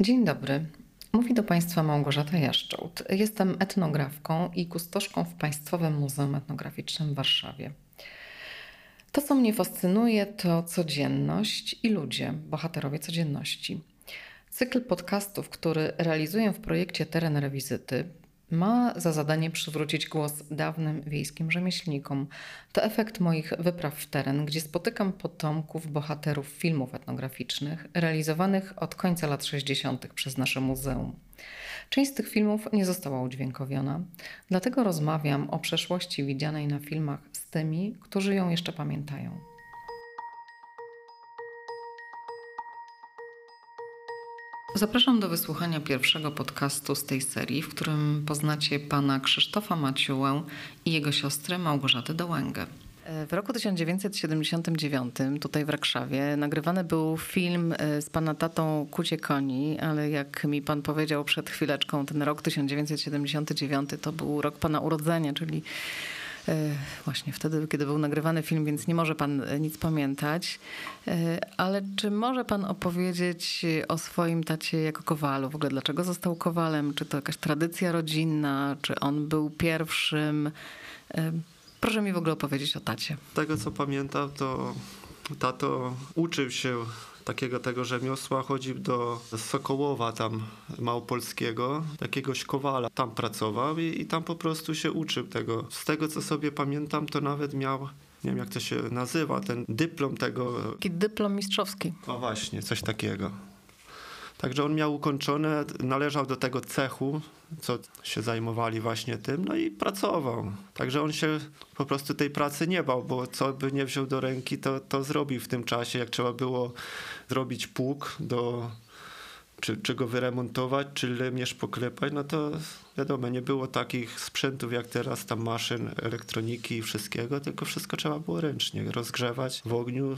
Dzień dobry. Mówi do Państwa Małgorzata Jaszczołt. Jestem etnografką i kustoszką w Państwowym Muzeum Etnograficznym w Warszawie. To, co mnie fascynuje, to codzienność i ludzie, bohaterowie codzienności. Cykl podcastów, który realizuję w projekcie Teren Rewizyty, ma za zadanie przywrócić głos dawnym wiejskim rzemieślnikom. To efekt moich wypraw w teren, gdzie spotykam potomków bohaterów filmów etnograficznych realizowanych od końca lat 60. przez nasze muzeum. Część z tych filmów nie została udźwiękowiona, dlatego rozmawiam o przeszłości widzianej na filmach z tymi, którzy ją jeszcze pamiętają. Zapraszam do wysłuchania pierwszego podcastu z tej serii, w którym poznacie pana Krzysztofa Maciułę i jego siostrę Małgorzatę Dołęgę. W roku 1979 tutaj w Rakszawie nagrywany był film z pana tatą Kucie Koni, ale jak mi pan powiedział przed chwileczką, ten rok 1979 to był rok pana urodzenia, czyli właśnie wtedy, kiedy był nagrywany film, więc nie może pan nic pamiętać. Ale czy może pan opowiedzieć o swoim tacie jako kowalu? W ogóle dlaczego został kowalem? Czy to jakaś tradycja rodzinna? Czy on był pierwszym? Proszę mi w ogóle opowiedzieć o tacie. Z tego co pamiętam, to tato uczył się tego rzemiosła, chodził do Sokołowa tam małopolskiego, jakiegoś kowala. Tam pracował i tam po prostu się uczył tego. Z tego co sobie pamiętam, to nawet miał, nie wiem jak to się nazywa, ten dyplom tego. Taki dyplom mistrzowski. O właśnie, coś takiego. Także on miał ukończone, należał do tego cechu, co się zajmowali właśnie tym, no i pracował. Także on się po prostu tej pracy nie bał, bo co by nie wziął do ręki, to zrobił w tym czasie. Jak trzeba było zrobić pług, czy go wyremontować, czy lemierz poklepać, no to wiadomo, nie było takich sprzętów jak teraz, tam maszyn, elektroniki i wszystkiego, tylko wszystko trzeba było ręcznie rozgrzewać w ogniu.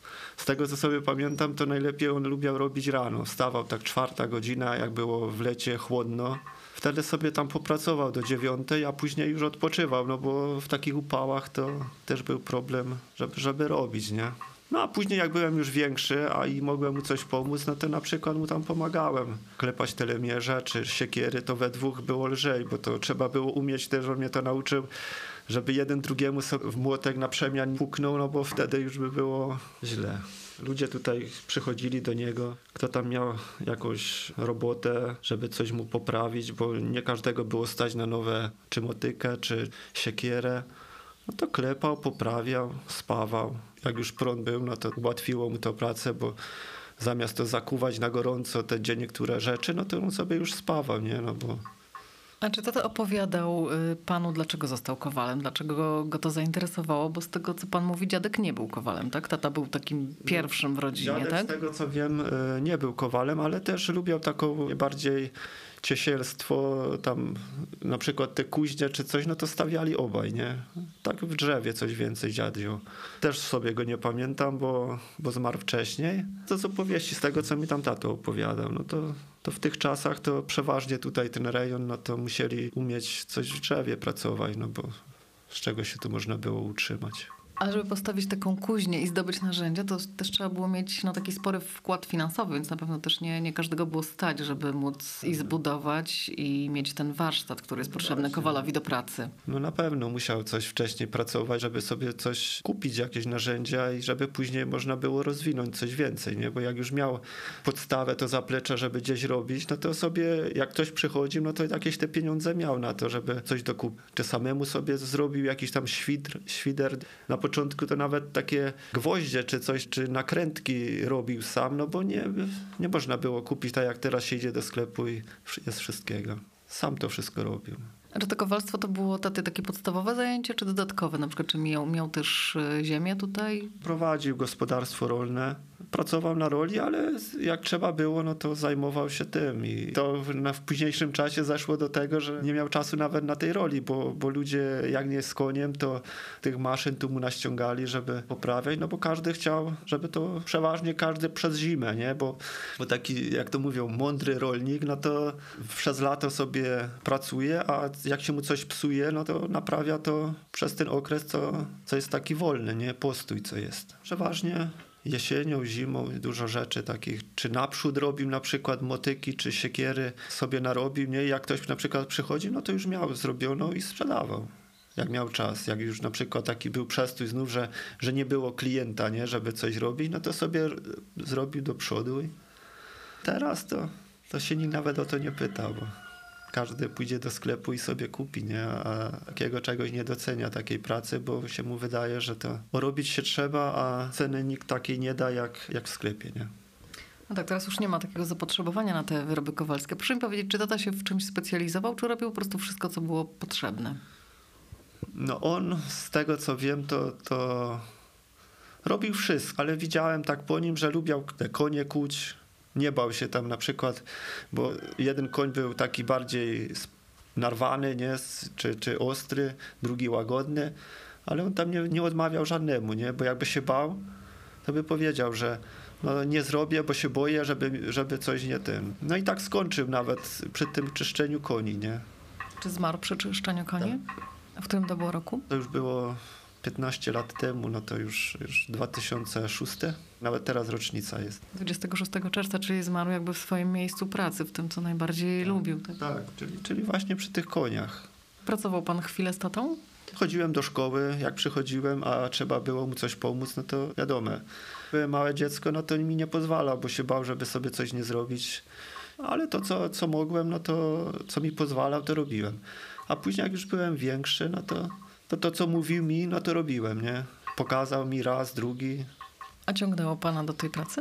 Z tego, co sobie pamiętam, to najlepiej on lubił robić rano. Wstawał tak 4 godzina, jak było w lecie chłodno. Wtedy sobie tam popracował do 9, a później już odpoczywał, no bo w takich upałach to też był problem, żeby robić, nie? No a później jak byłem już większy, a i mogłem mu coś pomóc, no to na przykład mu tam pomagałem. Klepać telemierza czy siekiery, to we dwóch było lżej, bo to trzeba było umieć też, on mnie to nauczył, żeby jeden drugiemu sobie w młotek na przemian puknął, no bo wtedy już by było źle. Ludzie tutaj przychodzili do niego, kto tam miał jakąś robotę, żeby coś mu poprawić, bo nie każdego było stać na nowe czy motykę, czy siekierę. No to klepał, poprawiał, spawał. Jak już prąd był, no to ułatwiło mu to pracę, bo zamiast to zakuwać na gorąco te niektóre rzeczy, no to on sobie już spawał, nie? No bo... A czy tata opowiadał panu, dlaczego został kowalem? Dlaczego go to zainteresowało? Bo z tego, co pan mówi, dziadek nie był kowalem, tak? Tata był takim pierwszym w rodzinie, dziadek, tak? Z tego, co wiem, nie był kowalem, ale też lubiał taką bardziej ciesielstwo, tam na przykład te kuźnie czy coś, no to stawiali obaj, nie? Tak w drzewie coś więcej dziadziu. Też sobie go nie pamiętam, bo zmarł wcześniej. To z opowieści, z tego, co mi tam tato opowiadał, no to w tych czasach to przeważnie tutaj ten rejon, no to musieli umieć coś w drzewie pracować, no bo z czego się tu można było utrzymać. A żeby postawić taką kuźnię i zdobyć narzędzia, to też trzeba było mieć taki spory wkład finansowy, więc na pewno też nie każdego było stać, żeby móc i zbudować i mieć ten warsztat, który jest potrzebny kowalowi do pracy. No na pewno musiał coś wcześniej pracować, żeby sobie coś kupić, jakieś narzędzia i żeby później można było rozwinąć coś więcej, nie? Bo jak już miał podstawę, to zaplecze, żeby gdzieś robić, no to sobie, jak ktoś przychodził, no to jakieś te pieniądze miał na to, żeby coś dokupić. Czy samemu sobie zrobił jakiś tam świder. Na początku to nawet takie gwoździe czy coś, czy nakrętki robił sam, no bo nie można było kupić tak jak teraz się idzie do sklepu i jest wszystkiego. Sam to wszystko robił. A czy to kowalstwo to było taty takie podstawowe zajęcie, czy dodatkowe? Na przykład, czy miał też ziemię tutaj? Prowadził gospodarstwo rolne, pracował na roli, ale jak trzeba było, no to zajmował się tym. I to w późniejszym czasie zeszło do tego, że nie miał czasu nawet na tej roli, bo ludzie jak nie z koniem, to tych maszyn tu mu naściągali, żeby poprawiać, no bo każdy chciał, żeby to przeważnie każdy przez zimę, nie? Bo taki, jak to mówią, mądry rolnik, no to przez lato sobie pracuje, a jak się mu coś psuje, no to naprawia to przez ten okres, co jest taki wolny, nie? Postój, co jest. Przeważnie jesienią, zimą dużo rzeczy takich, czy naprzód robił na przykład motyki, czy siekiery sobie narobił, nie? Jak ktoś na przykład przychodzi, no to już miał zrobioną i sprzedawał. Jak miał czas, jak już na przykład taki był przestój znów, że nie było klienta, nie? Żeby coś robić, no to sobie zrobił do przodu. I teraz to się nikt nawet o to nie pyta, bo każdy pójdzie do sklepu i sobie kupi, nie? A takiego czegoś nie docenia, takiej pracy, bo się mu wydaje, że to robić się trzeba, a ceny nikt takiej nie da jak w sklepie, nie? No tak, teraz już nie ma takiego zapotrzebowania na te wyroby kowalskie. Proszę mi powiedzieć, czy tata się w czymś specjalizował, czy robił po prostu wszystko, co było potrzebne? No on, z tego co wiem, to robił wszystko, ale widziałem tak po nim, że lubiał te konie kuć. Nie bał się tam na przykład, bo jeden koń był taki bardziej narwany, nie? Czy ostry, drugi łagodny, ale on tam nie odmawiał żadnemu, nie? Bo jakby się bał, to by powiedział, że no nie zrobię, bo się boję, żeby coś nie tym. No i tak skończył nawet przy tym czyszczeniu koni, nie? Czy zmarł przy czyszczeniu koni? Tak. A w którym to było roku? To już było 15 lat temu, no to już 2006. Nawet teraz rocznica jest. 26 czerwca, czyli zmarł jakby w swoim miejscu pracy, w tym, co najbardziej lubił. Tak? Tak, czyli właśnie przy tych koniach. Pracował pan chwilę z tatą? Chodziłem do szkoły, jak przychodziłem, a trzeba było mu coś pomóc, no to wiadomo. Byłem małe dziecko, no to mi nie pozwalał, bo się bał, żeby sobie coś nie zrobić. Ale to, co mogłem, no to co mi pozwalał, to robiłem. A później, jak już byłem większy, no to co mówił mi, no to robiłem, nie? Pokazał mi raz, drugi. A ciągnęło pana do tej pracy?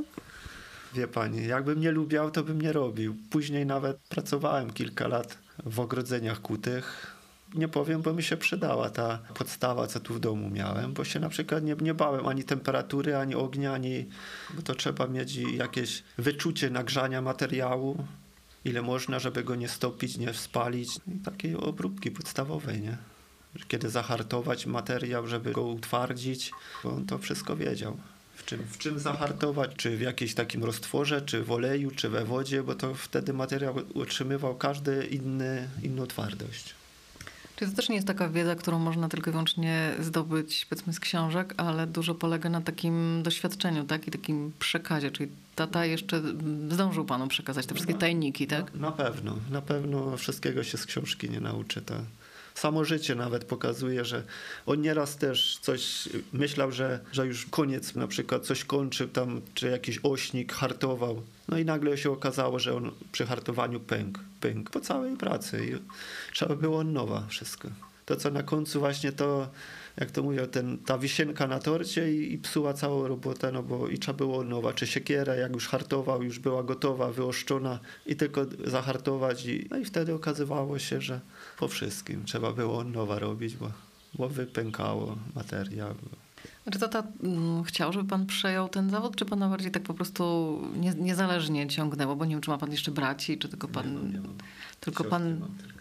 Wie pani, jakbym nie lubiał, to bym nie robił. Później nawet pracowałem kilka lat w ogrodzeniach kutych. Nie powiem, bo mi się przydała ta podstawa, co tu w domu miałem, bo się na przykład nie bałem ani temperatury, ani ognia, bo to trzeba mieć jakieś wyczucie nagrzania materiału, ile można, żeby go nie stopić, nie spalić. I takiej obróbki podstawowej, nie? Kiedy zahartować materiał, żeby go utwardzić, bo on to wszystko wiedział. W czym zahartować, czy w jakimś takim roztworze, czy w oleju, czy we wodzie, bo to wtedy materiał utrzymywał każdy inną twardość. Czyli to też nie jest taka wiedza, którą można tylko i wyłącznie zdobyć, powiedzmy, z książek, ale dużo polega na takim doświadczeniu, tak? I takim przekazie. Czyli tata jeszcze zdążył panu przekazać te wszystkie tajniki, tak? Na pewno wszystkiego się z książki nie nauczy. Samo życie nawet pokazuje, że on nieraz też coś myślał, że już koniec, na przykład coś kończył tam, czy jakiś ośnik hartował. No i nagle się okazało, że on przy hartowaniu pękł po całej pracy i trzeba było od nowa wszystko. To co na końcu właśnie to, jak to mówią, ta wisienka na torcie i psuła całą robotę, no bo i trzeba było od nowa, czy siekierę, jak już hartował, już była gotowa, wyoszczona i tylko zahartować no i wtedy okazywało się, że po wszystkim trzeba było od nowa robić, bo wypękało materiał. Czy tata chciał, żeby pan przejął ten zawód, czy pana bardziej tak po prostu niezależnie ciągnęło? Bo nie wiem, czy ma pan jeszcze braci, czy tylko pan... Nie mam. Tylko pan...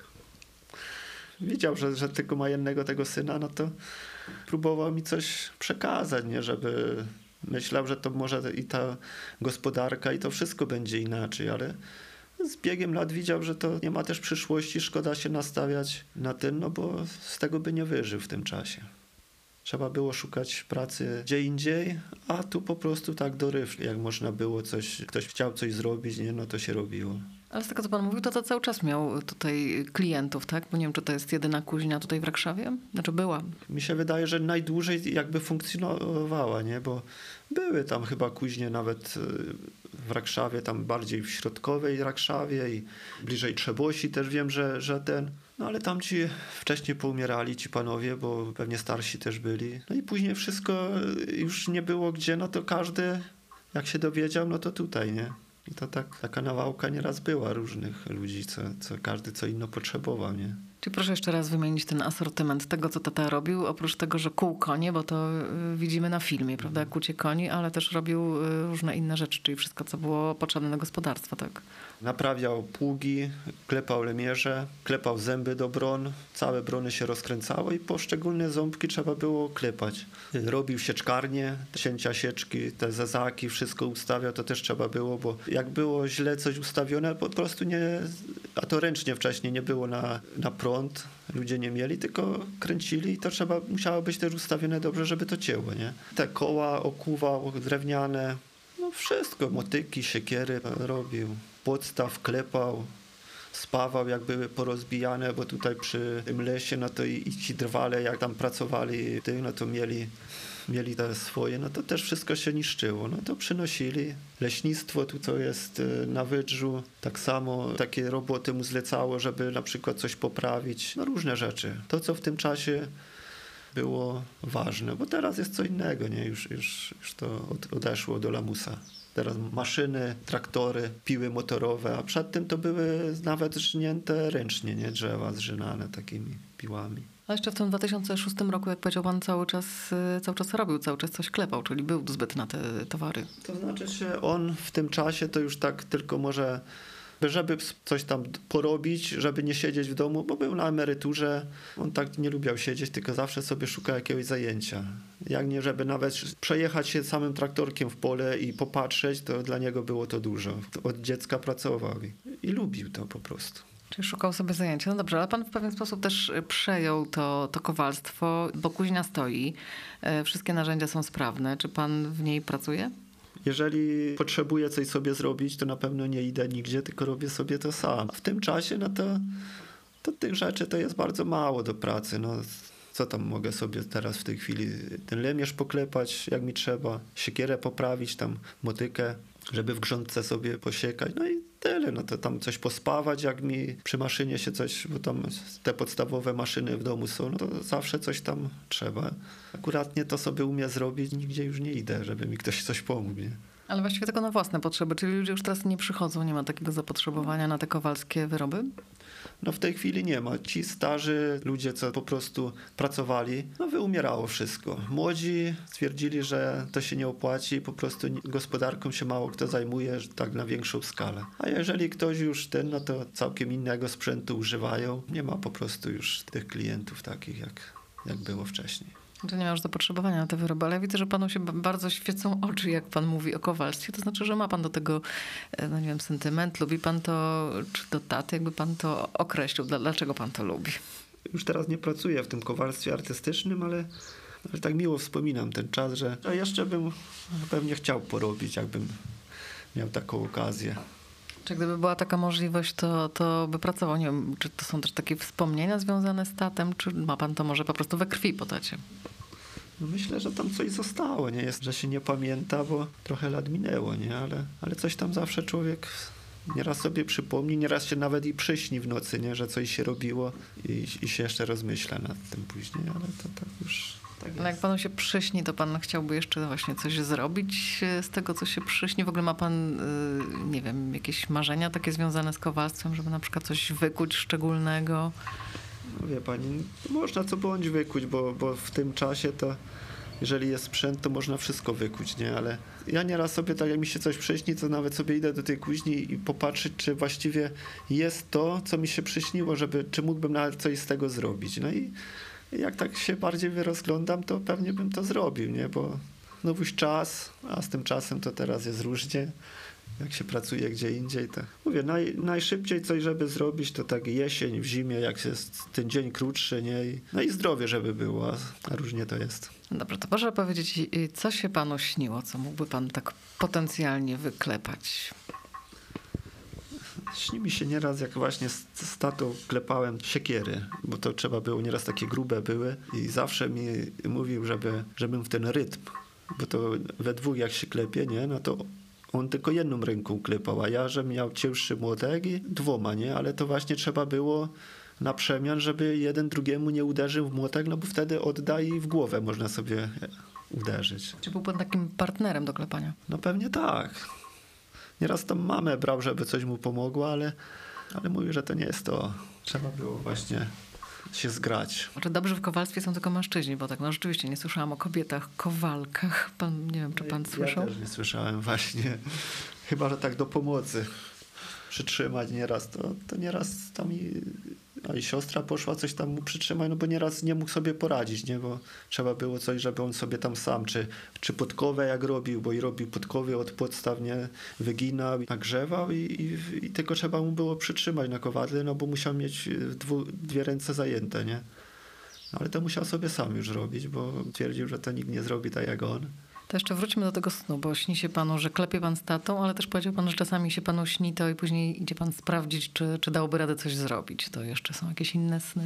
Widział, że tylko ma jednego tego syna, no to próbował mi coś przekazać, nie? Żeby myślał, że to może i ta gospodarka i to wszystko będzie inaczej, ale z biegiem lat widział, że to nie ma też przyszłości, szkoda się nastawiać na tym, no bo z tego by nie wyżył w tym czasie. Trzeba było szukać pracy gdzie indziej, a tu po prostu tak dorywczo, jak można było ktoś chciał coś zrobić, nie? No to się robiło. Ale z tego, co pan mówił, to cały czas miał tutaj klientów, tak? Bo nie wiem, czy to jest jedyna kuźnia tutaj w Rakszawie? Znaczy była. Mi się wydaje, że najdłużej jakby funkcjonowała, nie? Bo były tam chyba kuźnie nawet w Rakszawie, tam bardziej w środkowej Rakszawie i bliżej Trzebosi też wiem, że no ale tam ci wcześniej poumierali ci panowie, bo pewnie starsi też byli. No i później wszystko już nie było gdzie, no to każdy jak się dowiedział, no to tutaj, nie? I to taka nawałka nieraz była różnych ludzi, co każdy co inno potrzebował, nie? Czyli proszę jeszcze raz wymienić ten asortyment tego, co tata robił, oprócz tego, że kuł konie, bo to widzimy na filmie, prawda, kucie koni, ale też robił różne inne rzeczy, czyli wszystko, co było potrzebne do gospodarstwa, tak? Naprawiał pługi, klepał lemierze, klepał zęby do bron, całe brony się rozkręcały i poszczególne ząbki trzeba było klepać. Robił sieczkarnię, cięcia sieczki, te zezaki, wszystko ustawiał, to też trzeba było, bo jak było źle coś ustawione, po prostu nie, a to ręcznie wcześniej nie było na prąd, prąd ludzie nie mieli, tylko kręcili i to musiało być też ustawione dobrze, żeby to cięło, nie? Te koła okuwał, drewniane, no wszystko, motyki, siekiery robił, podstaw klepał, spawał jak były porozbijane, bo tutaj przy tym lesie, no to i ci drwale, jak tam pracowali, no to mieli te swoje, no to też wszystko się niszczyło. No to przynosili. Leśnictwo tutaj jest na Wydrzu, tak samo takie roboty mu zlecało, żeby na przykład coś poprawić. No różne rzeczy. To, co w tym czasie było ważne, bo teraz jest co innego, nie? Już to odeszło do lamusa. Teraz maszyny, traktory, piły motorowe, a przed tym to były nawet żnięte ręcznie, nie? Drzewa zżynane takimi piłami. A jeszcze w tym 2006 roku, jak powiedział pan, cały czas robił, cały czas coś klepał, czyli był zbyt na te towary. To znaczy się on w tym czasie to już tak tylko może, żeby coś tam porobić, żeby nie siedzieć w domu, bo był na emeryturze. On tak nie lubiał siedzieć, tylko zawsze sobie szukał jakiegoś zajęcia. Jak nie, żeby nawet przejechać się samym traktorkiem w pole i popatrzeć, to dla niego było to dużo. Od dziecka pracował i lubił to po prostu. Czyli szukał sobie zajęcia. No dobrze, ale pan w pewien sposób też przejął to kowalstwo, bo kuźnia stoi, wszystkie narzędzia są sprawne. Czy pan w niej pracuje? Jeżeli potrzebuję coś sobie zrobić, to na pewno nie idę nigdzie, tylko robię sobie to sam. W tym czasie, no to tych rzeczy to jest bardzo mało do pracy. No, co tam mogę sobie teraz w tej chwili? Ten lemierz poklepać, jak mi trzeba, siekierę poprawić, tam motykę, żeby w grządce sobie posiekać. No i tyle. No to tam coś pospawać, jak mi przy maszynie się coś, bo tam te podstawowe maszyny w domu są, no to zawsze coś tam trzeba. Akuratnie to sobie umiem zrobić, nigdzie już nie idę, żeby mi ktoś coś pomógł. Nie? Ale właściwie tylko na własne potrzeby, czyli ludzie już teraz nie przychodzą, nie ma takiego zapotrzebowania na te kowalskie wyroby? No w tej chwili nie ma. Ci starzy ludzie, co po prostu pracowali, no wyumierało wszystko. Młodzi stwierdzili, że to się nie opłaci, po prostu gospodarką się mało kto zajmuje, tak na większą skalę. A jeżeli ktoś już no to całkiem innego sprzętu używają. Nie ma po prostu już tych klientów takich, jak było wcześniej. Że nie ma już zapotrzebowania na te wyroby, ale ja widzę, że panu się bardzo świecą oczy, jak pan mówi o kowalstwie. To znaczy, że ma pan do tego, no nie wiem, sentyment. Lubi pan to, czy do taty, jakby pan to określił? Dlaczego pan to lubi? Już teraz nie pracuję w tym kowalstwie artystycznym, ale tak miło wspominam ten czas, że jeszcze bym pewnie chciał porobić, jakbym miał taką okazję. Czy gdyby była taka możliwość, to by pracował? Nie wiem, czy to są też takie wspomnienia związane z tatem, czy ma pan to może po prostu we krwi po tacie? No myślę, że tam coś zostało, nie jest, że się nie pamięta, bo trochę lat minęło, nie? Ale coś tam zawsze człowiek nieraz sobie przypomni, nieraz się nawet i przyśni w nocy, nie? Że coś się robiło i się jeszcze rozmyśla nad tym później, ale to tak już... Tak ale jak panu się przyśni, to pan chciałby jeszcze właśnie coś zrobić z tego, co się przyśni? W ogóle ma pan, nie wiem, jakieś marzenia takie związane z kowalstwem, żeby na przykład coś wykuć szczególnego? No wie pani, można co bądź wykuć, bo w tym czasie to jeżeli jest sprzęt, to można wszystko wykuć, nie? Ale ja nieraz sobie, tak jak mi się coś przyśni, to nawet sobie idę do tej kuźni i popatrzeć, czy właściwie jest to, co mi się przyśniło, czy mógłbym nawet coś z tego zrobić. No i jak tak się bardziej rozglądam, to pewnie bym to zrobił, nie? Bo znowu czas, a z tym czasem to teraz jest różnie. Jak się pracuje gdzie indziej, to mówię, najszybciej coś, żeby zrobić, to tak jesień, w zimie, jak jest ten dzień krótszy, nie? No i zdrowie, żeby było, a różnie to jest. Dobrze, to proszę powiedzieć, co się panu śniło, co mógłby pan tak potencjalnie wyklepać? Śni mi się nieraz, jak właśnie z tatą klepałem siekiery, bo to trzeba było, nieraz takie grube były i zawsze mi mówił, żebym w ten rytm, bo to we dwóch jak się klepie, nie? No to on tylko jedną ręką klepał, a ja, że miał cięższy młotek i dwoma, nie? Ale to właśnie trzeba było na przemian, żeby jeden drugiemu nie uderzył w młotek, no bo wtedy odda i w głowę można sobie uderzyć. Czy był pan takim partnerem do klepania? No pewnie tak. Nieraz tam mamę brał, żeby coś mu pomogło, ale mówił, że to nie jest to. Trzeba było właśnie się zgrać. Czy dobrze w kowalstwie są tylko mężczyźni? Bo tak, no rzeczywiście nie słyszałam o kobietach, kowalkach. Pan, nie wiem, czy pan słyszał? Ja też nie słyszałem właśnie. Chyba, że tak do pomocy przytrzymać nieraz. To nieraz tam i a i siostra poszła coś tam mu przytrzymać, no bo nieraz nie mógł sobie poradzić, nie, bo trzeba było coś, żeby on sobie tam sam, czy podkowę jak robił, bo i robił podkowy od podstaw, nie, wyginał, nagrzewał i tylko trzeba mu było przytrzymać na kowadle, no bo musiał mieć dwie ręce zajęte, nie. No, ale to musiał sobie sam już robić, bo twierdził, że to nikt nie zrobi tak jak on. To jeszcze wróćmy do tego snu, bo śni się panu, że klepie pan z tatą, ale też powiedział pan, że czasami się panu śni to i później idzie pan sprawdzić, czy dałby radę coś zrobić. To jeszcze są jakieś inne sny?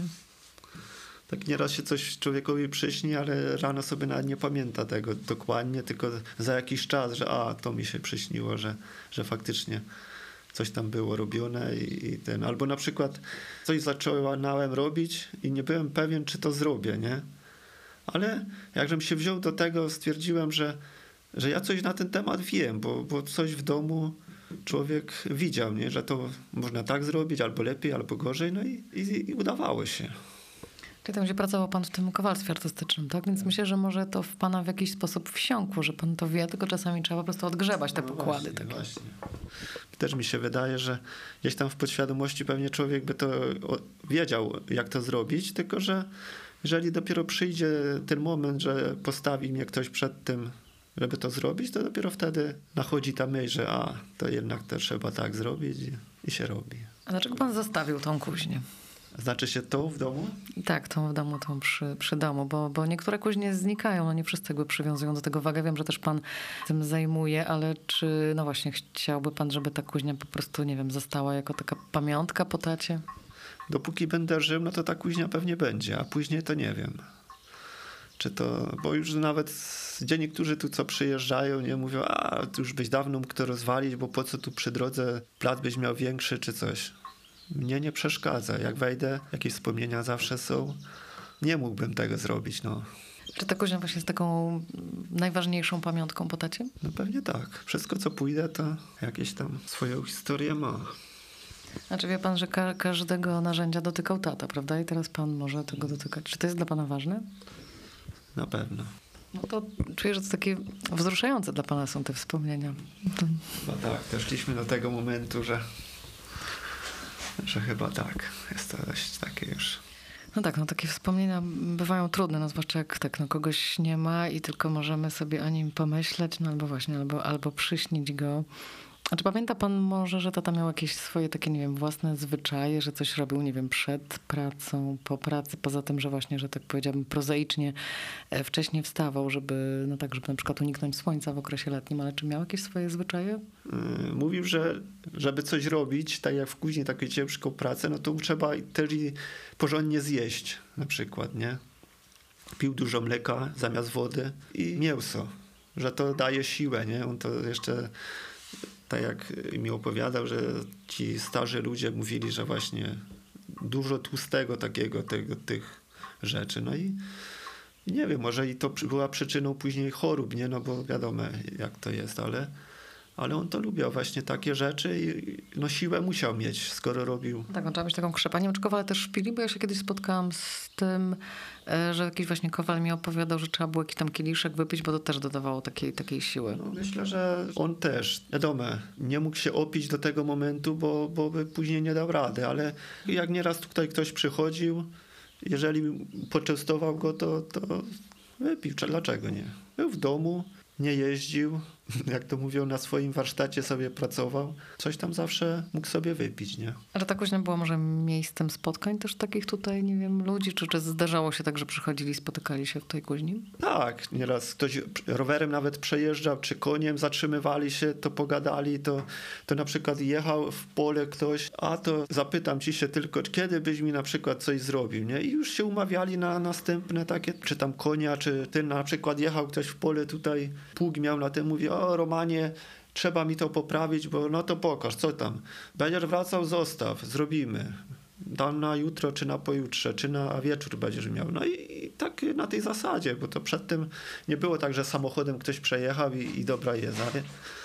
Tak nieraz się coś człowiekowi przyśni, ale rano sobie nawet nie pamięta tego dokładnie, tylko za jakiś czas, że to mi się przyśniło, że faktycznie coś tam było robione i ten. Albo na przykład coś zacząłem robić i nie byłem pewien, czy to zrobię, nie? Ale jakżem się wziął do tego, stwierdziłem, że ja coś na ten temat wiem, bo coś w domu człowiek widział, nie? Że to można tak zrobić, albo lepiej, albo gorzej, no i udawało się. Czyli tam, gdzie pracował pan w tym kowalstwie artystycznym, tak? Więc myślę, że może to w pana w jakiś sposób wsiąkło, że pan to wie, tylko czasami trzeba po prostu odgrzebać te pokłady. Właśnie, właśnie. Też mi się wydaje, że gdzieś tam w podświadomości pewnie człowiek by to wiedział, jak to zrobić, tylko że jeżeli dopiero przyjdzie ten moment, że postawi mnie ktoś przed tym, żeby to zrobić, to dopiero wtedy nachodzi ta myśl, że to jednak to trzeba tak zrobić i się robi. A dlaczego pan zostawił tą kuźnię? Znaczy się tą w domu? Tak, tą w domu, tą przy domu, bo niektóre kuźnie znikają, no nie wszyscy jakby przywiązują do tego wagę. Wiem, że też pan tym zajmuje, ale czy, no właśnie, chciałby pan, żeby ta kuźnia po prostu, nie wiem, została jako taka pamiątka po tacie? Dopóki będę żył, no to ta kuźnia pewnie będzie, a później to nie wiem. Czy to, bo już nawet gdzie niektórzy tu co przyjeżdżają, nie mówią, tu już byś dawno mógł to rozwalić, bo po co tu przy drodze plac byś miał większy czy coś. Mnie nie przeszkadza. Jak wejdę, jakieś wspomnienia zawsze są. Nie mógłbym tego zrobić, no. Czy ta kuźnia właśnie jest taką najważniejszą pamiątką po tacie? No pewnie tak. Wszystko co pójdę, to jakieś tam swoją historię ma. Znaczy wie pan, że każdego narzędzia dotykał tata, prawda? I teraz pan może tego dotykać. Czy to jest dla pana ważne? Na pewno. No to czuję, że to takie wzruszające dla pana są te wspomnienia. Chyba tak. Doszliśmy do tego momentu, że chyba tak. Jest to dość takie już. No tak, no takie wspomnienia bywają trudne, no zwłaszcza jak tak, no kogoś nie ma i tylko możemy sobie o nim pomyśleć, no albo właśnie, albo przyśnić go. A czy pamięta pan może, że tata miał jakieś swoje takie, nie wiem, własne zwyczaje, że coś robił, nie wiem, przed pracą, po pracy, poza tym, że właśnie, że tak powiedziałabym prozaicznie wcześniej wstawał, żeby, no tak, żeby na przykład uniknąć słońca w okresie letnim, ale czy miał jakieś swoje zwyczaje? Mówił, że żeby coś robić, tak jak w kuźni taką ciężką pracę, no to trzeba też i porządnie zjeść na przykład, nie? Pił dużo mleka zamiast wody i mięso, że to daje siłę, nie? On to jeszcze tak jak mi opowiadał, że ci starzy ludzie mówili, że właśnie dużo tłustego takiego, tych rzeczy. No i nie wiem, może i to była przyczyną później chorób, nie? No bo wiadomo jak to jest, ale on to lubiał właśnie takie rzeczy i no siłę musiał mieć, skoro robił. Tak, on trzeba mieć taką krzepę. Nie wiem, czy kowale też szpili, bo ja się kiedyś spotkałam z tym, że jakiś właśnie kowal mi opowiadał, że trzeba było jakiś tam kieliszek wypić, bo to też dodawało takiej siły. No, myślę, że on też, wiadomo, nie mógł się opić do tego momentu, bo by później nie dał rady, ale jak nieraz tutaj ktoś przychodził, jeżeli poczęstował go, to wypił. Dlaczego nie? Był w domu, nie jeździł, jak to mówią, na swoim warsztacie sobie pracował. Coś tam zawsze mógł sobie wypić, nie? Ale ta kuźnia była może miejscem spotkań też takich tutaj, nie wiem, ludzi? Czy zdarzało się tak, że przychodzili, spotykali się w tej kuźni? Tak, nieraz ktoś rowerem nawet przejeżdżał, czy koniem, zatrzymywali się, to pogadali, to na przykład jechał w pole ktoś, to zapytam ci się tylko, kiedy byś mi na przykład coś zrobił, nie? I już się umawiali na następne takie, czy tam konia, czy ten na przykład jechał ktoś w pole tutaj, pług miał na tym, mówi, Romanie, trzeba mi to poprawić, bo no to pokaż, co tam. Będziesz wracał, zostaw, zrobimy. Dam na jutro, czy na pojutrze, czy na wieczór będziesz miał. No i tak na tej zasadzie, bo to przedtem nie było tak, że samochodem ktoś przejechał i dobra jest, ale...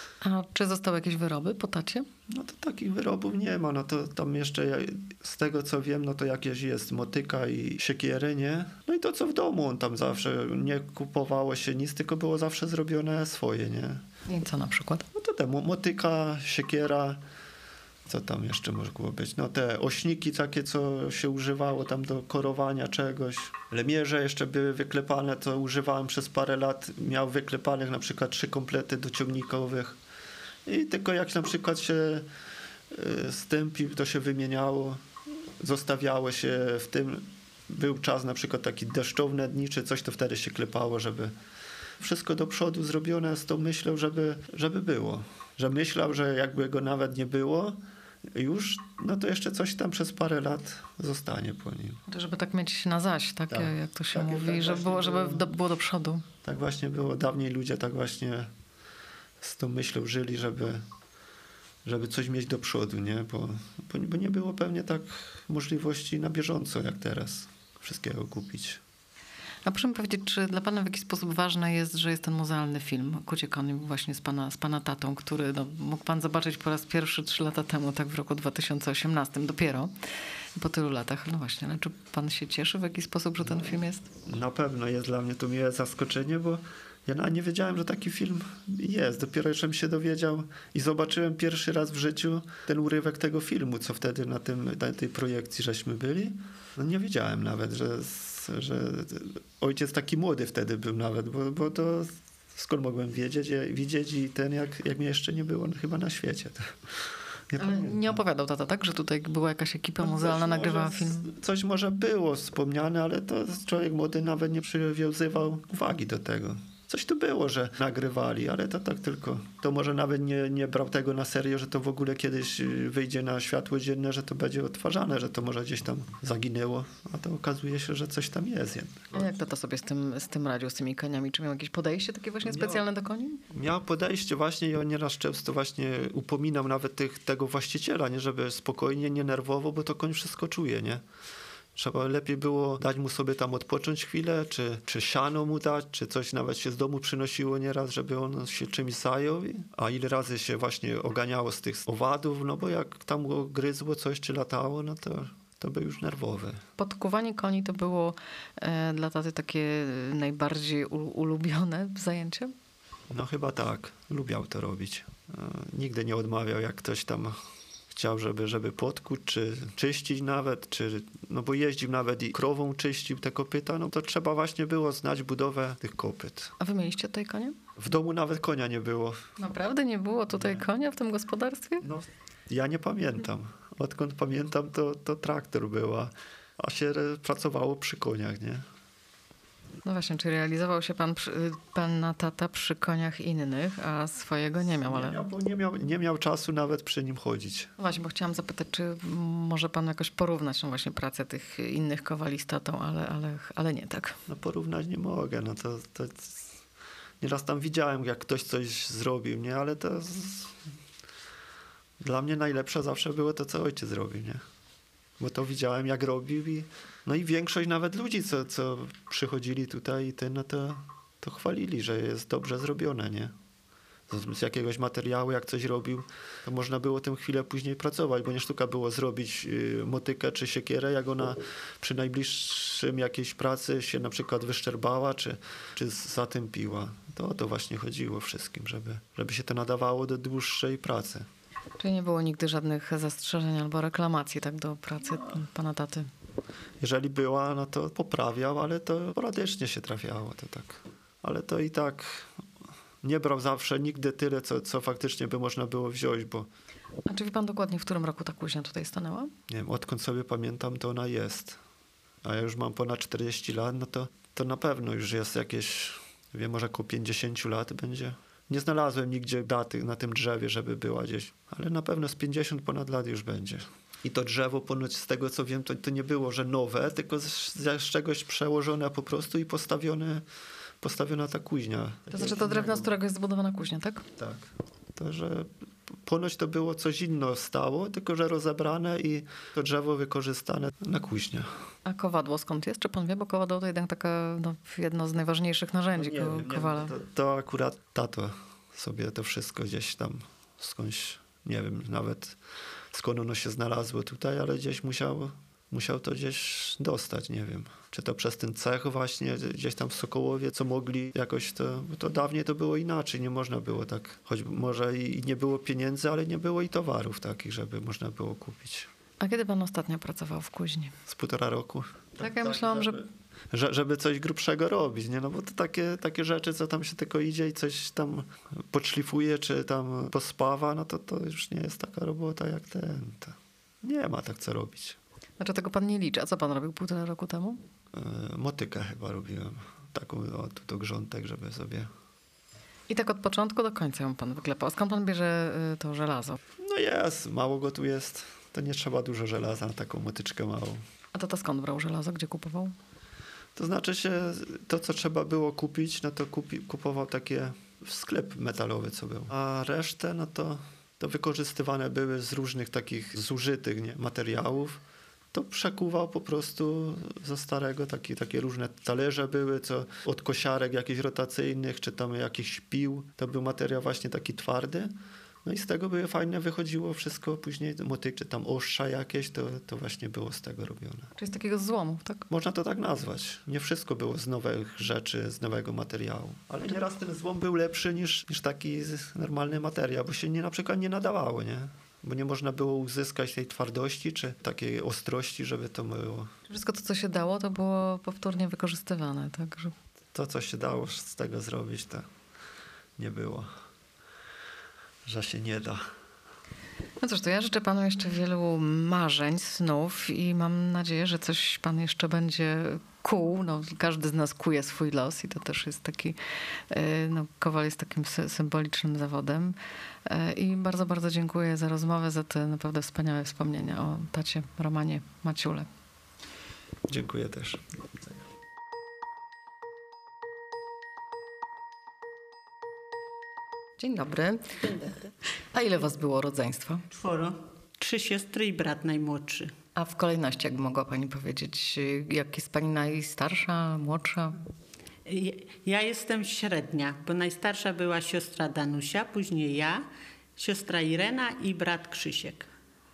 A czy zostały jakieś wyroby po tacie? No to takich wyrobów nie ma, no to tam jeszcze z tego co wiem, no to jakieś jest motyka i siekiery, nie? No i to co w domu, on tam zawsze nie kupowało się nic, tylko było zawsze zrobione swoje, nie? I co na przykład? No to motyka, siekiera, Co tam jeszcze mogło być? No te ośniki takie, co się używało tam do korowania czegoś. Lemierze jeszcze były wyklepane, to używałem przez parę lat. Miał wyklepanych na przykład 3 komplety do ciągnikowych. I tylko jak na przykład się stępił, to się wymieniało. Zostawiało się w tym. Był czas na przykład taki deszczowne dni, czy coś, to wtedy się klepało, żeby wszystko do przodu zrobione z tą myślą, żeby było. Że myślał, że jakby go nawet nie było już, no to jeszcze coś tam przez parę lat zostanie po nim. To żeby tak mieć na zaś, tak? Jak to się tak, mówi, tak żeby było do przodu. Tak właśnie było. Dawniej ludzie tak właśnie z tą myślą żyli, żeby coś mieć do przodu, nie? Bo nie było pewnie tak możliwości na bieżąco jak teraz wszystkiego kupić. A proszę mi powiedzieć, czy dla pana w jakiś sposób ważne jest, że jest ten muzealny film Kucie konie właśnie z pana tatą, który mógł pan zobaczyć po raz pierwszy 3 lata temu, tak w roku 2018 dopiero, po tylu latach. No właśnie, ale czy pan się cieszy w jakiś sposób, że ten film jest? Na pewno jest dla mnie to miłe zaskoczenie, bo ja nawet nie wiedziałem, że taki film jest. Dopiero jeszcze mi się dowiedział i zobaczyłem pierwszy raz w życiu ten urywek tego filmu, co wtedy na tej projekcji żeśmy byli. No nie wiedziałem nawet, że ojciec taki młody wtedy był nawet, bo to skąd mogłem widzieć i jak mnie jeszcze nie było chyba na świecie. Ale nie opowiadał tata, tak? Że tutaj była jakaś ekipa muzealna, nagrywała film? Coś może było wspomniane, ale to człowiek młody nawet nie przywiązywał uwagi do tego. Coś tu było, że nagrywali, ale to tak tylko. To może nawet nie brał tego na serio, że to w ogóle kiedyś wyjdzie na światło dzienne, że to będzie odtwarzane, że to może gdzieś tam zaginęło, a to okazuje się, że coś tam jest jednak. A jak tata sobie z tym radził, z tymi koniami? Czy miał jakieś podejście takie właśnie specjalne do koni? Miał podejście właśnie i on nieraz często właśnie upominał nawet tego właściciela, nie, żeby spokojnie, nie nerwowo, bo to koń wszystko czuje, nie? Trzeba lepiej było dać mu sobie tam odpocząć chwilę, czy siano mu dać, czy coś nawet się z domu przynosiło nieraz, żeby on się czymś zajął. A ile razy się właśnie oganiało z tych owadów, no bo jak tam go gryzło coś, czy latało, no to był już nerwowy. Podkuwanie koni to było dla taty takie najbardziej ulubione zajęcie? No chyba tak. Lubiał to robić. Nigdy nie odmawiał, jak ktoś tam chciał, żeby podkuć, czy czyścić nawet, no bo jeździł nawet i krową czyścił te kopyta, no to trzeba właśnie było znać budowę tych kopyt. A wy mieliście tutaj konie? W domu nawet konia nie było. Naprawdę nie było tutaj konia w tym gospodarstwie? No, ja nie pamiętam. Odkąd pamiętam, to traktor była, a się pracowało przy koniach, nie? No właśnie, czy realizował się pana tata przy koniach innych, a swojego nie miał, ale... Nie miał czasu nawet przy nim chodzić. No właśnie, bo chciałam zapytać, czy może pan jakoś porównać no właśnie pracę tych innych kowali z tatą, ale nie tak. No porównać nie mogę, no to nieraz tam widziałem, jak ktoś coś zrobił, nie? Ale dla mnie najlepsze zawsze było to, co ojciec zrobił, nie? Bo to widziałem, jak robił i większość nawet ludzi, co przychodzili tutaj, to chwalili, że jest dobrze zrobione, nie? Z jakiegoś materiału, jak coś robił, to można było tę chwilę później pracować, bo nie sztuka było zrobić motykę czy siekierę, jak ona przy najbliższym jakiejś pracy się na przykład wyszczerbała, czy zatępiła. To o to właśnie chodziło wszystkim, żeby się to nadawało do dłuższej pracy. Czyli nie było nigdy żadnych zastrzeżeń albo reklamacji tak do pracy pana taty? Jeżeli była, no to poprawiał, ale to sporadycznie się trafiało. To tak. Ale to i tak nie brał zawsze nigdy tyle, co faktycznie by można było wziąć, bo... A czy wie pan dokładnie, w którym roku ta kuźnia tutaj stanęła? Nie wiem, odkąd sobie pamiętam, to ona jest. A ja już mam ponad 40 lat, no to na pewno już jest jakieś, wiem, może około 50 lat będzie. Nie znalazłem nigdzie daty na tym drzewie, żeby była gdzieś, ale na pewno z 50 ponad lat już będzie. I to drzewo ponoć z tego, co wiem, to nie było, że nowe, tylko z czegoś przełożone po prostu i postawiona ta kuźnia. To znaczy to drewno, z którego jest zbudowana kuźnia, tak? Tak. To, że ponoć to było coś innego stało, tylko że rozebrane i to drzewo wykorzystane na kuźnię. A kowadło skąd jest? Czy pan wie? Bo kowadło to jednak taka, jedno z najważniejszych narzędzi kowala. To akurat tato sobie to wszystko gdzieś tam skądś, nie wiem nawet skąd ono się znalazło tutaj, ale gdzieś musiał musiał to gdzieś dostać, nie wiem. Czy to przez ten cech właśnie gdzieś tam w Sokołowie, co mogli jakoś to... Bo to dawniej to było inaczej, nie można było tak, choć może i nie było pieniędzy, ale nie było i towarów takich, żeby można było kupić. A kiedy pan ostatnio pracował w kuźni? Z 1,5 roku. Tak, ja myślałam, Żeby coś grubszego robić, nie? No bo to takie rzeczy, co tam się tylko idzie i coś tam podszlifuje, czy tam pospawa, no to już nie jest taka robota jak to nie ma tak co robić. Znaczy tego pan nie liczy. A co pan robił 1,5 roku temu? Motykę chyba robiłem. Taką to grzątek, żeby sobie... I tak od początku do końca ją pan wyklepał. Skąd pan bierze to żelazo? No jest, mało go tu jest. To nie trzeba dużo żelaza na taką motyczkę małą. A to skąd brał żelazo? Gdzie kupował? To znaczy się, to co trzeba było kupić, no to kupował takie sklep metalowy, co był. A resztę, no to wykorzystywane były z różnych takich zużytych materiałów. To przekuwał po prostu ze starego, takie różne talerze były, co od kosiarek jakichś rotacyjnych, czy tam jakichś pił. To był materiał właśnie taki twardy. No i z tego były fajne, wychodziło wszystko później, motyk, czy tam ostrza jakieś, to właśnie było z tego robione. Czyli z takiego złomu, tak? Można to tak nazwać. Nie wszystko było z nowych rzeczy, z nowego materiału. Ale nieraz ten złom był lepszy niż taki normalny materiał, bo się na przykład nie nadawało, nie? Bo nie można było uzyskać tej twardości, czy takiej ostrości, żeby to było. Wszystko to, co się dało, to było powtórnie wykorzystywane, tak? To, co się dało z tego zrobić, to nie było. Że się nie da. No cóż, to ja życzę panu jeszcze wielu marzeń, snów i mam nadzieję, że coś pan jeszcze będzie kuł. No, każdy z nas kuje swój los i to też jest taki, kowal jest takim symbolicznym zawodem. I bardzo, bardzo dziękuję za rozmowę, za te naprawdę wspaniałe wspomnienia o tacie Romanie Maciule. Dziękuję też. Dzień dobry. Dzień dobry. A ile was było rodzeństwa? 4. 3 siostry i brat najmłodszy. A w kolejności, jakby mogła pani powiedzieć, jak jest pani najstarsza, młodsza? Ja jestem średnia, bo najstarsza była siostra Danusia, później ja, siostra Irena i brat Krzysiek.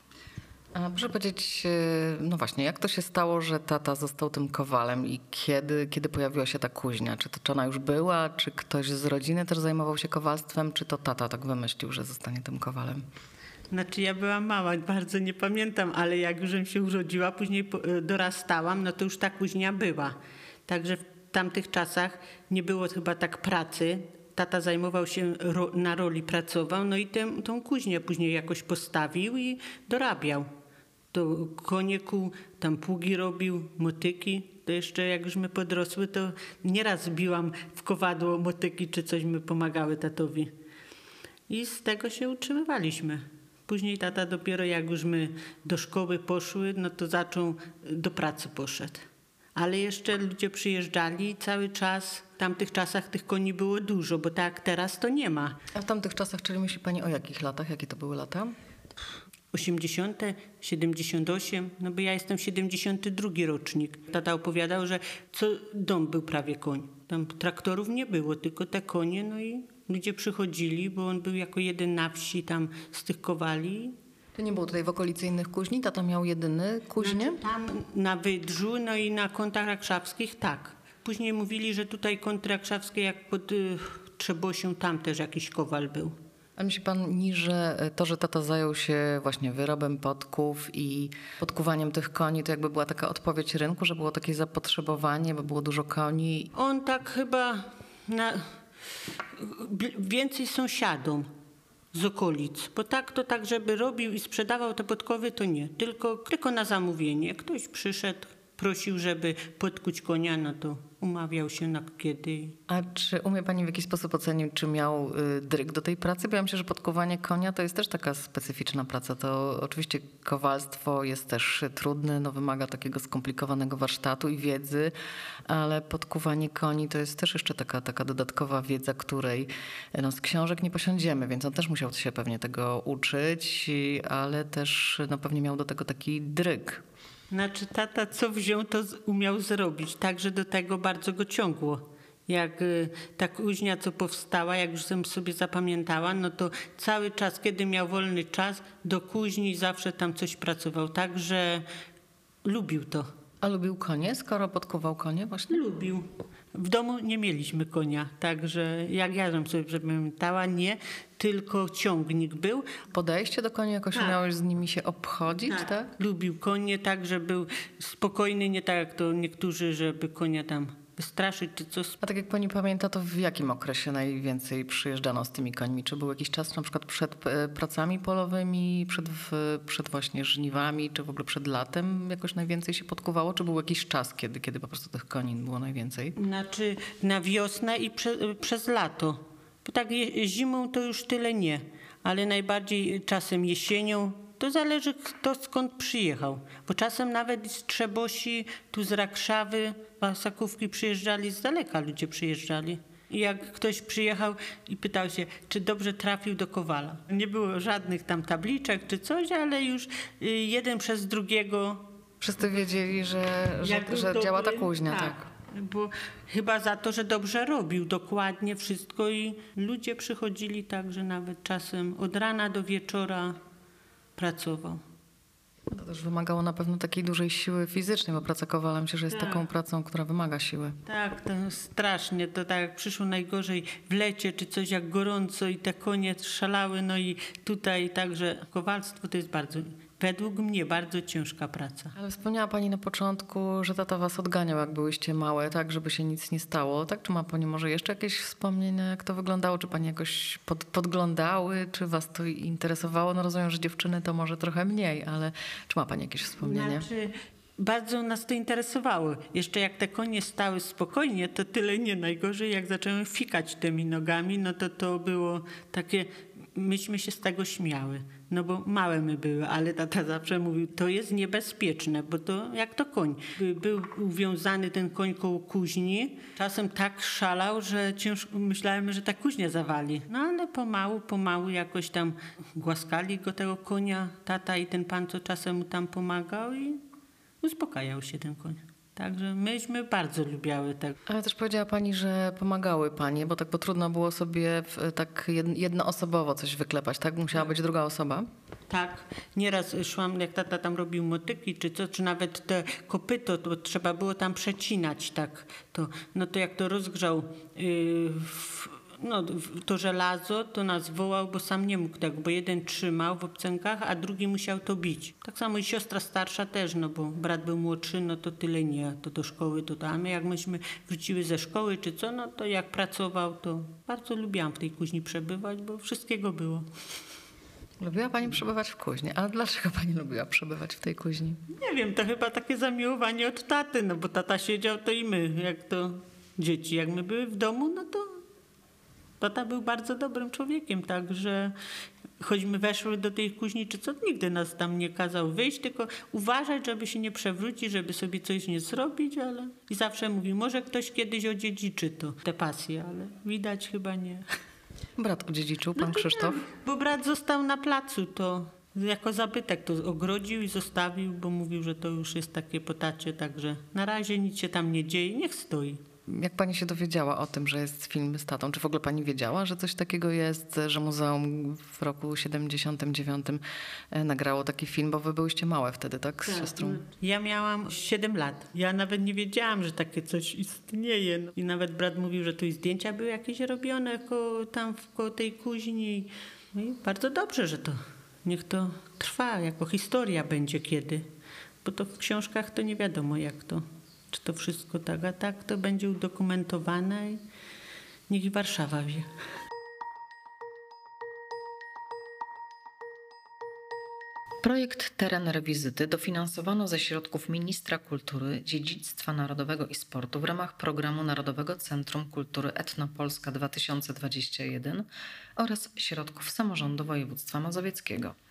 A proszę powiedzieć, no właśnie, jak to się stało, że tata został tym kowalem i kiedy pojawiła się ta kuźnia? Czy ona już była, czy ktoś z rodziny też zajmował się kowalstwem, czy to tata tak wymyślił, że zostanie tym kowalem? Znaczy ja byłam mała, bardzo nie pamiętam, ale jak już się urodziła, później dorastałam, no to już ta kuźnia była. Także w tamtych czasach nie było chyba tak pracy. Tata zajmował się na roli, pracował, no i tą kuźnię później jakoś postawił i dorabiał. To konie kuł, tam pługi robił, motyki. To jeszcze jak już my podrosły, to nieraz biłam w kowadło motyki, czy coś my pomagały tatowi. I z tego się utrzymywaliśmy. Później tata dopiero jak już my do szkoły poszły, no to do pracy poszedł. Ale jeszcze ludzie przyjeżdżali cały czas. W tamtych czasach tych koni było dużo, bo tak jak teraz to nie ma. A w tamtych czasach, czyli myśli pani o jakich latach? Jakie to były lata? 80., 78, no bo ja jestem 72 rocznik. Tata opowiadał, że co dom był prawie koń. Tam traktorów nie było, tylko te konie, no i ludzie przychodzili, bo on był jako jeden na wsi tam z tych kowali. To nie było tutaj w okolicy innych kuźni? Tata miał jedyny kuźnię? Znaczy, tam na Wydrzu, no i na kątach rakszawskich tak. Później mówili, że tutaj kąty rakszawskie jak pod Trzebosią, tam też jakiś kowal był. A myśli pani, że to, że tata zajął się właśnie wyrobem podków i podkuwaniem tych koni, to jakby była taka odpowiedź rynku, że było takie zapotrzebowanie, bo było dużo koni? On tak chyba więcej sąsiadom z okolic, bo to tak, żeby robił i sprzedawał te podkowy, to nie. Tylko na zamówienie. Ktoś przyszedł, prosił, żeby podkuć konia, no to umawiał się na kiedy. A czy umie pani w jakiś sposób ocenić, czy miał dryg do tej pracy? Bo ja myślę, że podkuwanie konia to jest też taka specyficzna praca. To oczywiście kowalstwo jest też trudne, no wymaga takiego skomplikowanego warsztatu i wiedzy, ale podkuwanie koni to jest też jeszcze taka dodatkowa wiedza, której z książek nie posiądziemy, więc on też musiał się pewnie tego uczyć, ale też pewnie miał do tego taki dryg. Znaczy tata co wziął, to umiał zrobić, także do tego bardzo go ciągło. Jak ta kuźnia, co powstała, jak już sobie zapamiętała, no to cały czas, kiedy miał wolny czas, do kuźni zawsze tam coś pracował. Także lubił to. A lubił konie, skoro podkuwał konie właśnie? Lubił. W domu nie mieliśmy konia, także jak ja bym sobie zapamiętała, nie, tylko ciągnik był. Podejście do koni jakoś umiałeś z nimi się obchodzić, tak? Lubił konie tak, że był spokojny, nie tak jak to niektórzy, żeby konia tam wystraszyć czy coś. A tak jak pani pamięta, to w jakim okresie najwięcej przyjeżdżano z tymi końmi? Czy był jakiś czas na przykład przed pracami polowymi, przed właśnie żniwami, czy w ogóle przed latem jakoś najwięcej się podkuwało? Czy był jakiś czas, kiedy po prostu tych koni było najwięcej? Znaczy na wiosnę i przez lato. Bo tak zimą to już tyle nie, ale najbardziej czasem jesienią. To zależy kto skąd przyjechał, bo czasem nawet z Trzebosi, tu z Rakszawy, Wasakówki przyjeżdżali, z daleka ludzie przyjeżdżali. I jak ktoś przyjechał i pytał się, czy dobrze trafił do Kowala. Nie było żadnych tam tabliczek czy coś, ale już jeden przez drugiego. Wszyscy wiedzieli, że działa ta kuźnia, tak. Bo chyba za to, że dobrze robił dokładnie wszystko i ludzie przychodzili tak, że nawet czasem od rana do wieczora pracował. To też wymagało na pewno takiej dużej siły fizycznej, bo praca kowala myślę, że jest taką pracą, która wymaga siły. Tak, to strasznie. To tak jak przyszło najgorzej w lecie czy coś jak gorąco i te konie szalały. No i tutaj także kowalstwo to jest według mnie bardzo ciężka praca. Ale wspomniała pani na początku, że tata was odganiał, jak byłyście małe, tak, żeby się nic nie stało. Tak? Czy ma pani może jeszcze jakieś wspomnienia, jak to wyglądało? Czy pani jakoś podglądały? Czy was to interesowało? No rozumiem, że dziewczyny to może trochę mniej, ale czy ma pani jakieś wspomnienie? Znaczy, bardzo nas to interesowało. Jeszcze jak te konie stały spokojnie, to tyle nie. Najgorzej jak zaczęły fikać tymi nogami, no to było takie... Myśmy się z tego śmiały, no bo małe my były, ale tata zawsze mówił, to jest niebezpieczne, bo to jak to koń. Był uwiązany ten koń koło kuźni, czasem tak szalał, że ciężko myślałem, że ta kuźnia zawali. No ale pomału jakoś tam głaskali go tego konia, tata i ten pan, co czasem mu tam pomagał i uspokajał się ten koń. Także myśmy bardzo lubiały tak. Ale też powiedziała pani, że pomagały panie, bo trudno było sobie tak jednoosobowo coś wyklepać, tak? Musiała być druga osoba? Tak. Nieraz szłam, jak tata tam robił motyki czy co, czy nawet te kopyto, to trzeba było tam przecinać tak. No to jak to rozgrzał to żelazo, to nas wołał, bo sam nie mógł tego, bo jeden trzymał w obcęgach, a drugi musiał to bić. Tak samo i siostra starsza też, no bo brat był młodszy, no to tyle nie, to do szkoły, a my jak myśmy wróciły ze szkoły czy co, no to jak pracował, to bardzo lubiłam w tej kuźni przebywać, bo wszystkiego było. Lubiła pani przebywać w kuźni, ale dlaczego pani lubiła przebywać w tej kuźni? Nie wiem, to chyba takie zamiłowanie od taty, no bo tata siedział, to i my, jak to dzieci, jak my były w domu, no to tata był bardzo dobrym człowiekiem, także choćśmy weszły do tej kuźni, czy co, nigdy nas tam nie kazał wyjść, tylko uważać, żeby się nie przewrócić, żeby sobie coś nie zrobić, ale i zawsze mówił, może ktoś kiedyś odziedziczy te pasje, ale widać chyba nie. Brat odziedziczył, pan Krzysztof? Nie, bo brat został na placu, to jako zabytek to ogrodził i zostawił, bo mówił, że to już jest takie po tacie, także na razie nic się tam nie dzieje, niech stoi. Jak pani się dowiedziała o tym, że jest film z tatą? Czy w ogóle pani wiedziała, że coś takiego jest, że muzeum w roku 79 nagrało taki film, bo wy byłyście małe wtedy, tak? Z siostrą? Ja miałam 7 lat. Ja nawet nie wiedziałam, że takie coś istnieje. No. I nawet brat mówił, że tu i zdjęcia były jakieś robione koło tej kuźni. No i bardzo dobrze, że to niech to trwa, jako historia będzie kiedy. Bo to w książkach to nie wiadomo jak to. Czy to wszystko tak, a tak to będzie udokumentowane i niech Warszawa wie. Projekt Teren Rewizyty dofinansowano ze środków Ministra Kultury, Dziedzictwa Narodowego i Sportu w ramach Programu Narodowego Centrum Kultury Etnopolska 2021 oraz środków samorządu województwa mazowieckiego.